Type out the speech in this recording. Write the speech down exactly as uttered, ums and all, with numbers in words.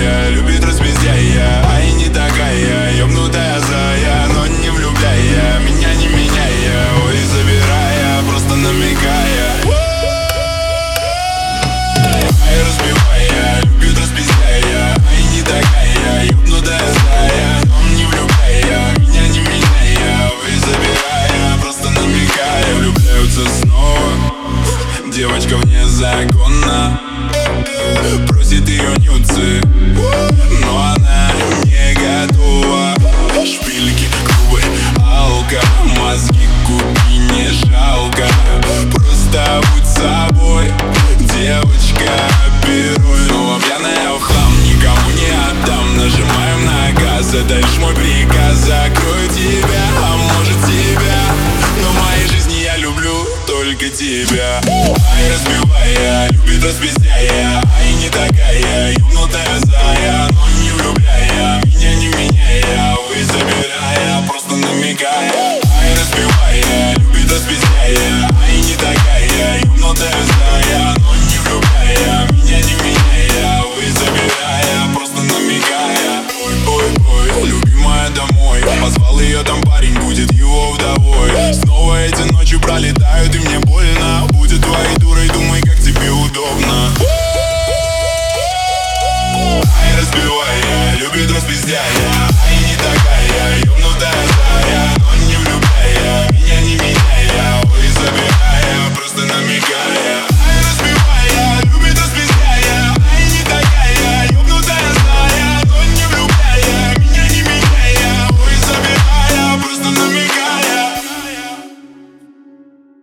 разбивая, любит распиздяя, а и не такая, ёбнутая зая, но не влюбляя, меня не меняя, ой, забирая, просто намекая. Ай, разбивая, любит распиздяя, а и не такая, ёбнутая зая, но не влюбляя, меня не меняя, ой, забирая, просто намекая. Влюбляются снова, девочка вне закона, просит ее нюцы, но она не готова. Шпильки, губы, алка, мозги купи не жалко. Просто будь собой, девочка, оперуй. Снова пьяная в хлам, никому не отдам. Нажимаем на газ, это лишь мой приказ. Закрою тебя, а может тебя, но в моей жизни я люблю только тебя. Ай, разбивая, любит распиздяя, ай, не такая, ёбнутая зая, но не влюбляя, меня не меняя, вы забирая, просто намекая. Ай, разбивая, любит распиздяя, ай, не такая, ёбнутая зая, но не влюбляя, меня не меняя, вы забирая, просто намекая. Ой, ой, ой, любимая домой, позвал ее, там парень будет его вдовой. Снова эти ночи пролетают и мне больно. Будет твоей дурой, думай, как тебе удобно. Ай, разбивая, любит распиздяя, ай, не такая, ёбнутая зая, но не влюбляя, меня не меняя, ой, забирая, просто намекая.